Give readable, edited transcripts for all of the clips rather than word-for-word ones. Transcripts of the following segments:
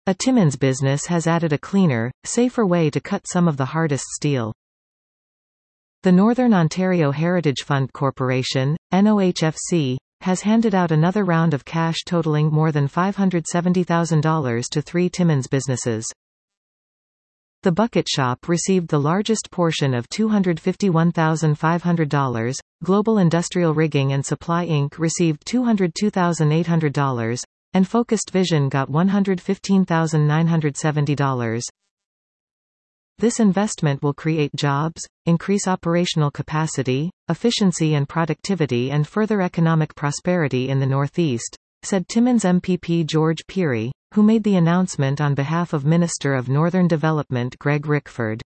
A Timmins business has added a cleaner, safer way to cut some of the hardest steel. The Northern Ontario Heritage Fund Corporation, NOHFC, has handed out another round of cash totaling more than $570,000 to 3 Timmins businesses. The Bucket Shop received the largest portion of $251,500, Global Industrial Rigging and Supply Inc. received $202,800, and Focused Vision got $115,970. This investment will create jobs, increase operational capacity, efficiency and productivity and further economic prosperity in the Northeast, said Timmins MPP George Pirie, who made the announcement on behalf of Minister of Northern Development Greg Rickford.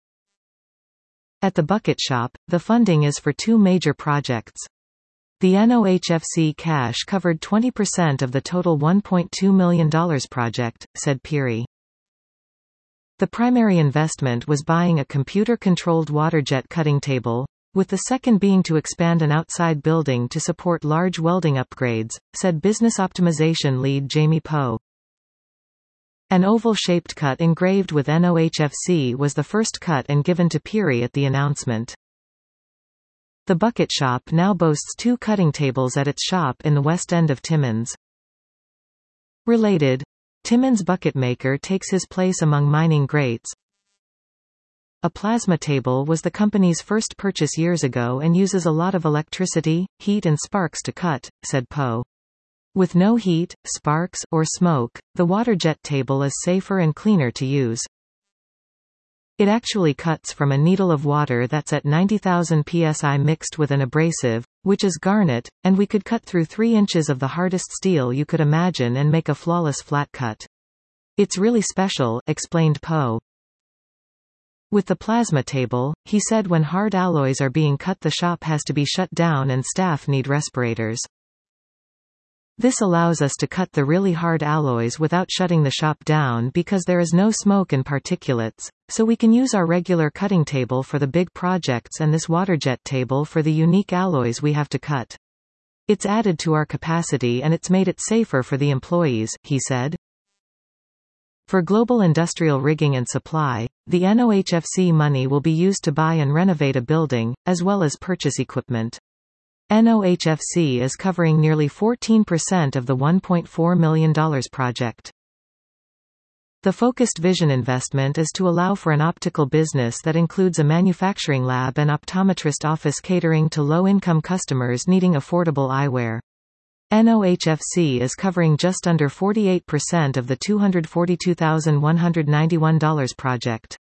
At the Bucket Shop, the funding is for 2 major projects. The NOHFC cash covered 20% of the total $1.2 million project, said Pirie. The primary investment was buying a computer-controlled waterjet cutting table, with the second being to expand an outside building to support large welding upgrades, said business optimization lead Jamie Poe. An oval-shaped cut engraved with NOHFC was the first cut and given to Pirie at the announcement. The Bucket Shop now boasts 2 cutting tables at its shop in the west end of Timmins. Related, Timmins bucket maker takes his place among mining greats. A plasma table was the company's first purchase years ago and uses a lot of electricity, heat and sparks to cut, said Poe. With no heat, sparks, or smoke, the waterjet table is safer and cleaner to use. It actually cuts from a needle of water that's at 90,000 psi mixed with an abrasive, which is garnet, and we could cut through 3 inches of the hardest steel you could imagine and make a flawless flat cut. It's really special, explained Poe. With the plasma table, he said when hard alloys are being cut the shop has to be shut down and staff need respirators. This allows us to cut the really hard alloys without shutting the shop down because there is no smoke and particulates, so we can use our regular cutting table for the big projects and this waterjet table for the unique alloys we have to cut. It's added to our capacity and it's made it safer for the employees, he said. For Global Industrial Rigging and Supply, the NOHFC money will be used to buy and renovate a building, as well as purchase equipment. NOHFC is covering nearly 14% of the $1.4 million project. The Focused Vision investment is to allow for an optical business that includes a manufacturing lab and optometrist office catering to low-income customers needing affordable eyewear. NOHFC is covering just under 48% of the $242,191 project.